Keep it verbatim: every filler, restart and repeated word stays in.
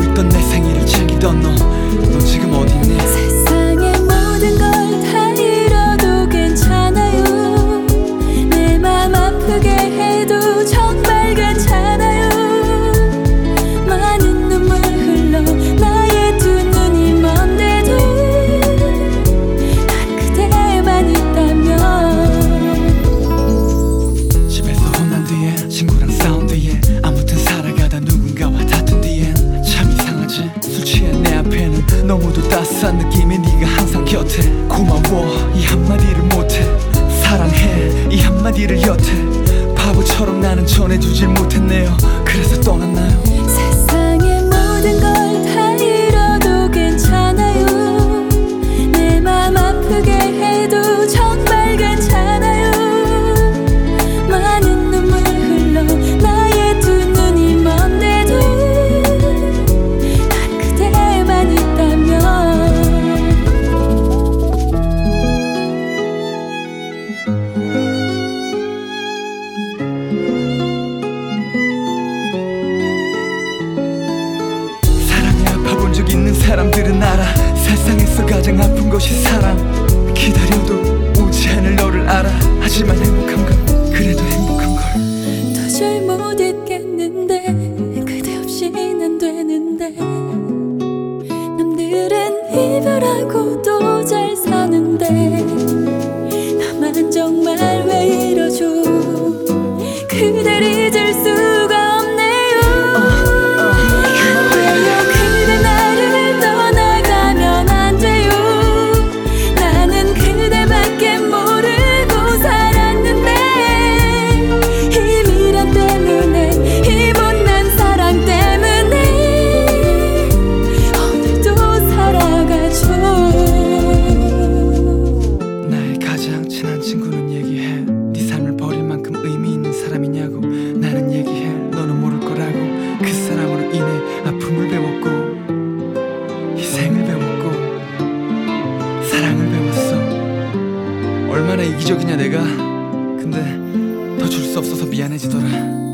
알고 있던 내 생일을 즐기던 너, 너 지금 어디 있니? 세상의 모든 걸 다 잃어도 괜찮아요. 내 맘 아프게 해도 정말 괜찮아요. 많은 눈물 흘러 나의 두 눈이 먼데도 난 그대만 있다면. 집에서 혼난 뒤에 친구랑 싸운 뒤에 아무튼 살아가다 누군가와 다툰 뒤엔 참 이상하지. 술 취한 내 앞에는 너무도 따스한 느낌의 네가 항상 곁에. 고마워 이 한마디를 못해, 사랑해 이 한마디를 여태 바보처럼 나는 전해주질 못했네요. 그래서 떠났나요? 세상의 모든 걸 다 잃어도 괜찮아요. 내 맘 아프게 해도 정말 괜찮아요. 많은 눈물 흘러 나의 두 눈이 먼데도 난 그대만 있다면. 사랑에 아파본 적 있는 사람들은 알아. 세상에서 가장 아픈 것이 사랑. 기다려도 오지 않을 너를 알아. 하지만 행복한 건 그래도 행복한 걸. 도저히 못 잊겠는데 그대 없인 안 되는데. 남들은 이별하고도 잘 사는데 나만 정말 왜 이러죠. 그댈 잊을 수가 없네요. 왜요 그대 나를 떠나가면 안 돼요. 나는 그대밖에 모르고 살았는데 이 미련 때문에 이 못난 사랑 때문에 오늘도 살아가죠. 나의 가장 친한 친구는 얘기해. 네 삶을 버릴 만큼 의미 있는 사람이냐고. 나는 얘기해 너는 모를 거라고. 그 사람으로 인해 아픔을 배웠고 희생을 배웠고 사랑을 배웠어. 얼마나 이기적이냐 내가. 근데 더 줄 수 없어서 미안해지더라.